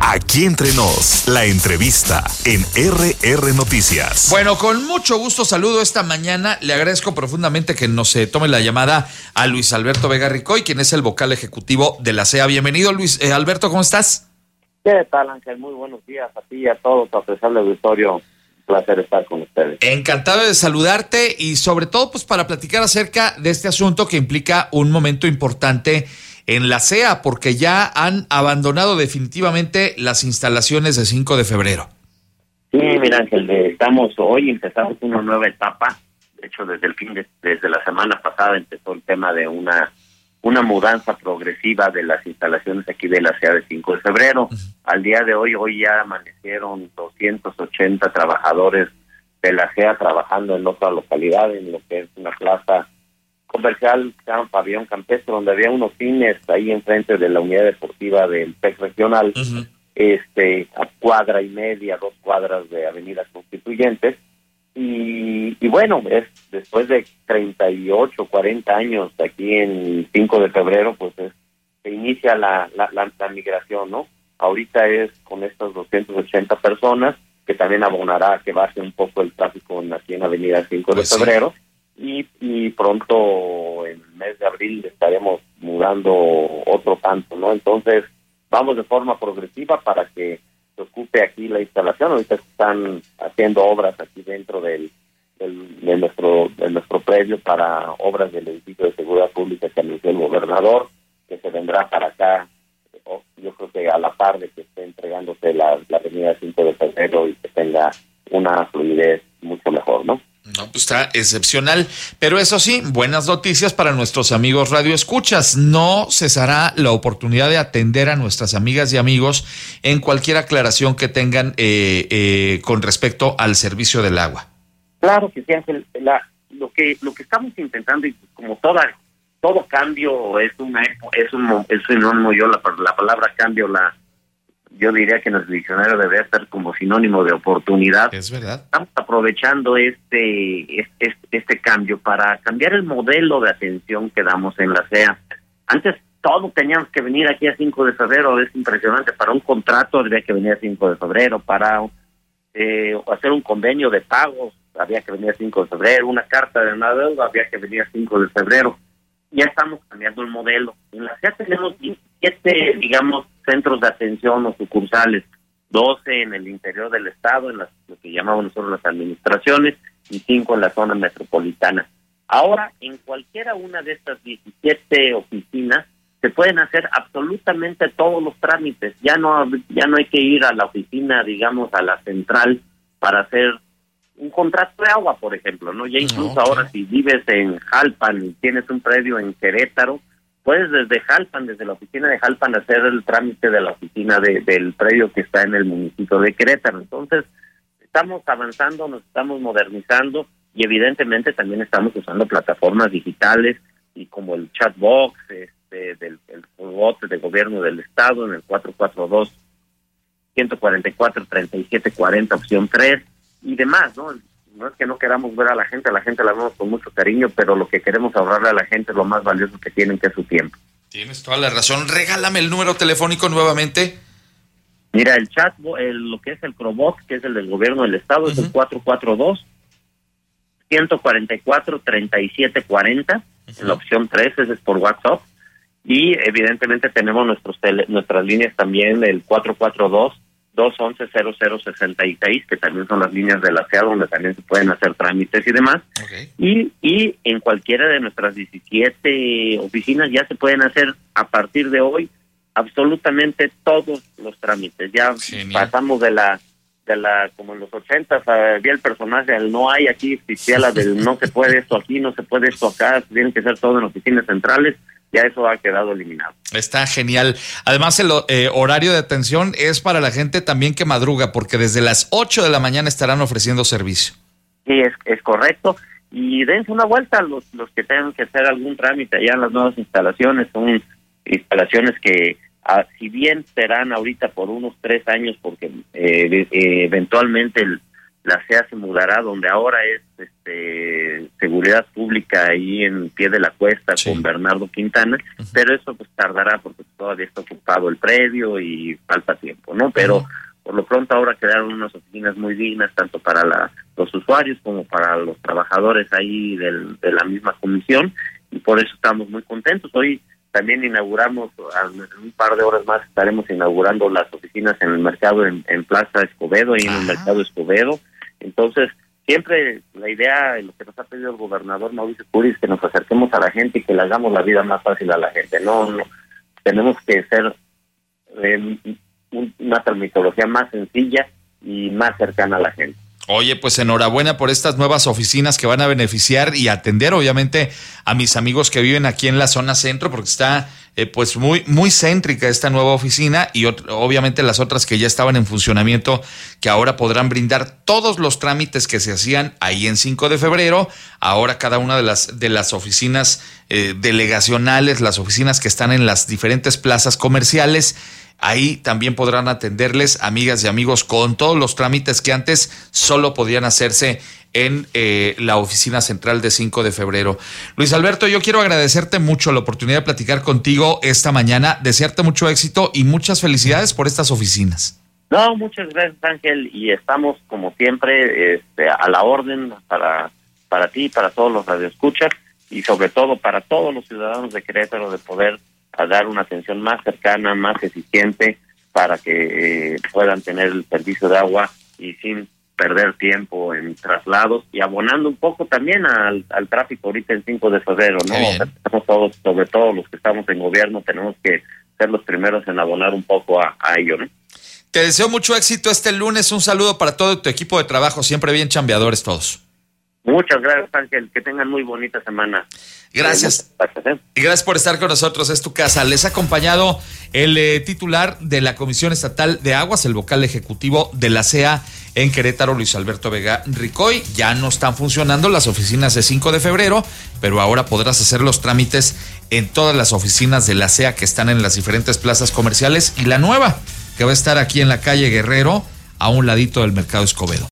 Aquí entre nos, la entrevista en RR Noticias. Bueno, con mucho gusto saludo esta mañana. Le agradezco profundamente que nos tome la llamada a Luis Alberto Vega Ricoy, quien es el vocal ejecutivo de la CEA. Bienvenido, Luis Alberto, ¿cómo estás? ¿Qué tal, Ángel? Muy buenos días a ti y a todos, a apreciable auditorio. Un placer estar con ustedes. Encantado de saludarte y sobre todo pues para platicar acerca de este asunto que implica un momento importante en la CEA, porque ya han abandonado definitivamente las instalaciones de 5 de febrero. Sí, mira, Ángel, empezamos una nueva etapa. De hecho, desde la semana pasada empezó el tema de una mudanza progresiva de las instalaciones aquí de la CEA de 5 de febrero. Al día de hoy ya amanecieron 280 trabajadores de la CEA trabajando en otra localidad, en lo que es una plaza comercial que se llama Pabellón Campestre, donde había unos cines ahí enfrente de la unidad deportiva del PEC regional, a cuadra y media, 2 cuadras de Avenida Constituyentes. Y bueno, después de 38, 40 años aquí en 5 de febrero, pues se inicia la migración, ¿no? Ahorita es con estas 280 personas, que también abonará a que baje un poco el tráfico aquí en Avenida 5 de febrero. Y pronto, en el mes de abril, estaremos mudando otro tanto, ¿no? Entonces, vamos de forma progresiva para que se ocupe aquí la instalación. Ahorita están haciendo obras aquí dentro de nuestro predio para obras del edificio de seguridad pública que anunció el gobernador, que se vendrá para acá, yo creo que a la par de que esté entregándose la avenida 5 de febrero y que tenga una fluidez mucho mejor, ¿no? No, pues está excepcional, pero eso sí, buenas noticias para nuestros amigos radioescuchas. No cesará la oportunidad de atender a nuestras amigas y amigos en cualquier aclaración que tengan con respecto al servicio del agua. Claro que sí, Ángel. Lo que estamos intentando, y como todo cambio es sinónimo, la palabra cambio yo diría que en el diccionario debería estar como sinónimo de oportunidad. Es verdad. Estamos aprovechando este cambio para cambiar el modelo de atención que damos en la CEA. Antes todos teníamos que venir aquí a 5 de febrero, es impresionante. Para un contrato había que venir a 5 de febrero, para hacer un convenio de pagos había que venir a 5 de febrero, una carta de una deuda había que venir a 5 de febrero. Ya estamos cambiando el modelo. En la CEA tenemos 17, centros de atención o sucursales, 12 en el interior del estado, en lo que llamamos nosotros las administraciones, y 5 en la zona metropolitana. Ahora, en cualquiera una de estas 17 oficinas, se pueden hacer absolutamente todos los trámites. Ya no hay que ir a la oficina, a la central, para hacer un contrato de agua, por ejemplo, ¿no? Ya incluso ahora, si vives en Jalpan y tienes un predio en Querétaro, puedes desde la oficina de Jalpan hacer el trámite de la oficina del predio que está en el municipio de Querétaro. Entonces, estamos avanzando, nos estamos modernizando y evidentemente también estamos usando plataformas digitales y como el chatbox el robot de gobierno del estado en el 442-144-3740, opción 3 y demás, ¿no? No es que no queramos ver a la gente la vemos con mucho cariño, pero lo que queremos ahorrarle a la gente es lo más valioso que tienen, que es su tiempo. Tienes toda la razón. Regálame el número telefónico nuevamente. Mira, el chat, lo que es el Crobot, que es el del gobierno del estado, es el 442-144-3740, en la opción 3, ese es por WhatsApp. Y evidentemente tenemos nuestras líneas también, el 442-211-0066, que también son las líneas de la CEA, donde también se pueden hacer trámites y demás. Y en cualquiera de nuestras 17 oficinas ya se pueden hacer, a partir de hoy, absolutamente todos los trámites. Ya pasamos de la como en los 80 había el personaje, el no hay, aquí existía la del no se puede esto aquí, no se puede esto acá, tienen que ser todo en oficinas centrales. Ya eso ha quedado eliminado. Está genial. Además, el horario de atención es para la gente también que madruga, porque desde las 8 de la mañana estarán ofreciendo servicio. Sí, es correcto. Y dense una vuelta los que tengan que hacer algún trámite allá en las nuevas instalaciones. Son instalaciones que, si bien serán ahorita por unos 3 años, porque eventualmente la SEA se mudará donde ahora es Seguridad Pública, ahí en Pie de la Cuesta, sí, con Bernardo Quintana, pero eso pues tardará porque todavía está ocupado el predio y falta tiempo, ¿no? Pero por lo pronto ahora quedaron unas oficinas muy dignas, tanto para los usuarios como para los trabajadores ahí de la misma comisión, y por eso estamos muy contentos. Hoy también inauguramos, en un par de horas más estaremos inaugurando las oficinas en el mercado, en Plaza Escobedo, y en el mercado Escobedo. Entonces, siempre la idea, lo que nos ha pedido el gobernador Mauricio Curi, es que nos acerquemos a la gente y que le hagamos la vida más fácil a la gente. No tenemos que ser una terminología más sencilla y más cercana a la gente. Oye, pues enhorabuena por estas nuevas oficinas que van a beneficiar y atender, obviamente, a mis amigos que viven aquí en la zona centro, porque está pues muy céntrica esta nueva oficina, y obviamente las otras que ya estaban en funcionamiento, que ahora podrán brindar todos los trámites que se hacían ahí en 5 de febrero. Ahora cada una de las oficinas delegacionales, las oficinas que están en las diferentes plazas comerciales, ahí también podrán atenderles, amigas y amigos, con todos los trámites que antes solo podían hacerse en la oficina central de 5 de febrero. Luis Alberto, yo quiero agradecerte mucho la oportunidad de platicar contigo esta mañana, desearte mucho éxito y muchas felicidades por estas oficinas. No, muchas gracias, Ángel, y estamos como siempre a la orden para ti y para todos los radioescuchas, y sobre todo para todos los ciudadanos de Querétaro, de poder dar una atención más cercana, más eficiente, para que puedan tener el servicio de agua y sin perder tiempo en traslados, y abonando un poco también al tráfico ahorita el 5 de febrero, ¿no? Estamos todos, sobre todo los que estamos en gobierno, tenemos que ser los primeros en abonar un poco a ello, ¿no? Te deseo mucho éxito este lunes, un saludo para todo tu equipo de trabajo, siempre bien chambeadores todos. Muchas gracias, Ángel, que tengan muy bonita semana. Gracias. Y gracias por estar con nosotros, es tu casa. Les ha acompañado el titular de la Comisión Estatal de Aguas, el vocal ejecutivo de la SEA en Querétaro, Luis Alberto Vega Ricoy. Ya no están funcionando las oficinas de 5 de febrero, pero ahora podrás hacer los trámites en todas las oficinas de la SEA que están en las diferentes plazas comerciales, y la nueva que va a estar aquí en la calle Guerrero, a un ladito del mercado Escobedo.